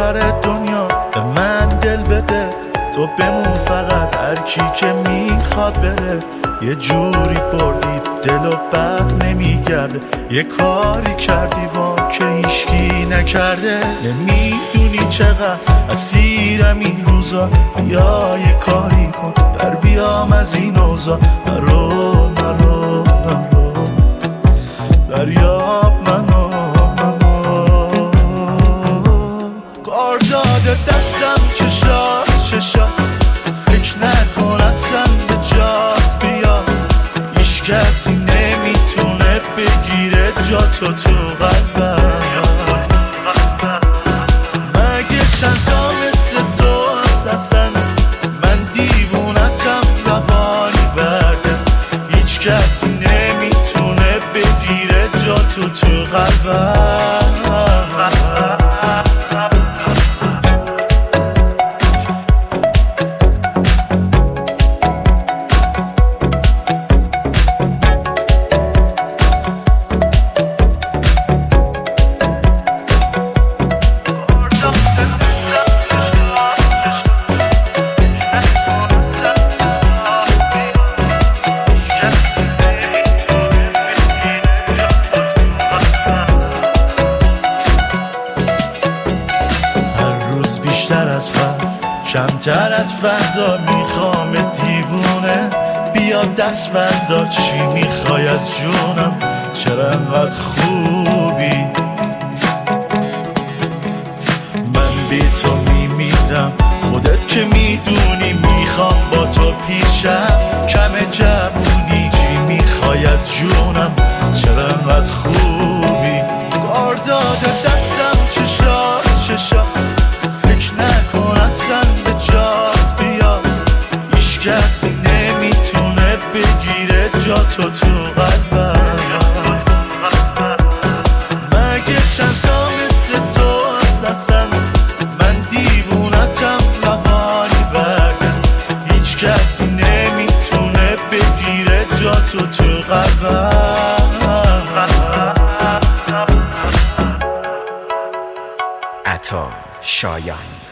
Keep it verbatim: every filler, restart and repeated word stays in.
آخر دنیا به من دل بده، تو بمون فقط، هر کی که میخواد بره. یه جوری بردی دل و بر نمیگرده، یه کاری کردی با که هیچکی نکرده. نمیدونی چقدر اسیرم این روزا، بیا یه کاری کن در بیام از این اوضاع. نرو نرو نرو دریاب منو منو کار داده دستم چشات چشات، فکر نکن اصلا به جات بیاد. هیچ کسی نمیتونه بگیره جاتو تو قلبم. مگه چند تا مثل تو هست اصلا، من دیوونتم روانی برده. هیچ کسی نمیتونه بگیره جاتو تو قلبم. کمتر از فردا میخوام دیوونه، بیا دست بردار چی میخوای از جونم. چرا انقدر خوبی من بی تو میمیرم، خودت که میدونی میخوام با تو پیشم. کم جوونی چی میخوای از جونم، چرا انقدر خوبی. کار داده دستم چشات چشات، فکر نکن اصلا به جات بیا. هیچ کسی نمیتونه بگیره جاتو تو قلبم. مگه چند تا مثل تو هست اصلا، من دیوونتم روانی برده. هیچ کسی نمیتونه بگیره جاتو تو قلبم. عطا شایان.